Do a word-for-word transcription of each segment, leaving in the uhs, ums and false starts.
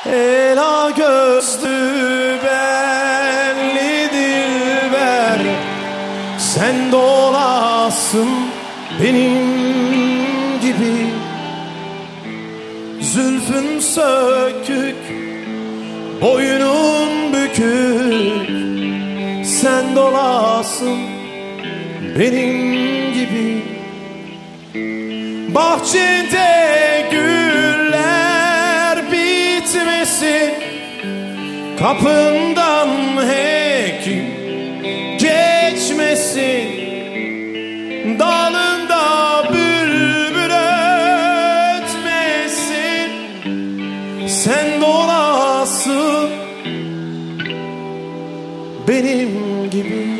Ela gözlü belli dilber, sen de olasın benim gibi. Zülfün sökük, boynun bükük, sen de olasın benim gibi. Bahçede güller bitmesin, kapından hekim geçmesin, dalında bülbül ötmesin, sen de olasın benim gibi.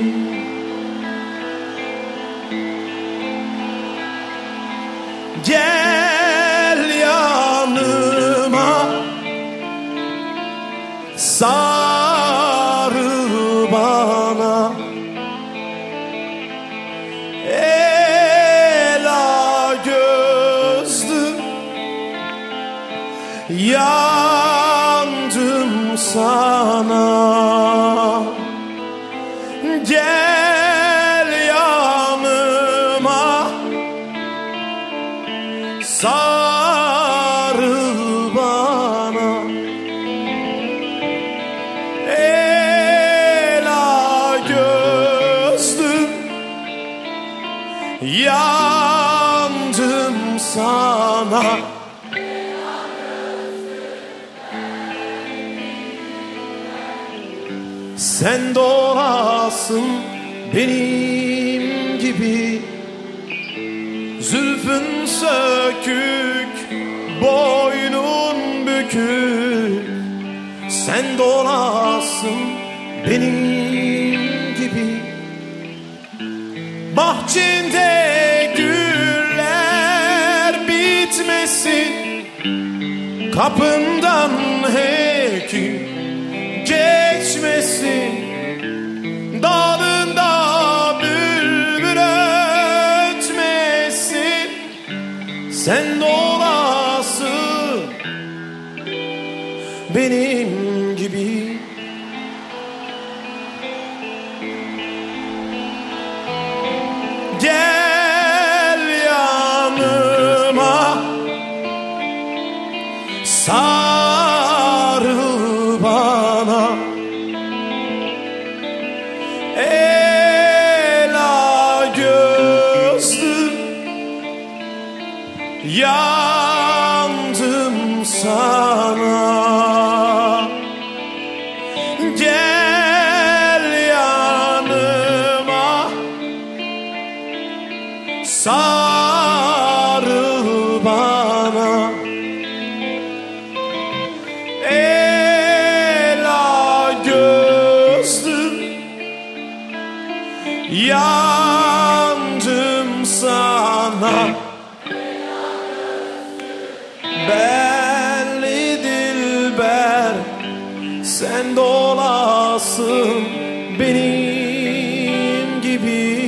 Gel yanıma, sarıl bana, ela gözlü, yandım sana. Gel yanıma, sarıl bana, ela gözlüm, yandım sana. Sen de olasın benim gibi. Zülfün sökük, boynun bükük, sen de olasın benim gibi. Bahçende güller bitmesin, kapından hekim geçmesin, dalında bülbül ötmesin, sen de olasın benim gibi. Gel yanıma, sarıl bana, ela gözlü, yandım sana. Gel yanıma, sarıl bana, ela gözlüm, yandım sana. Belli dilber, sen de olasın benim gibi.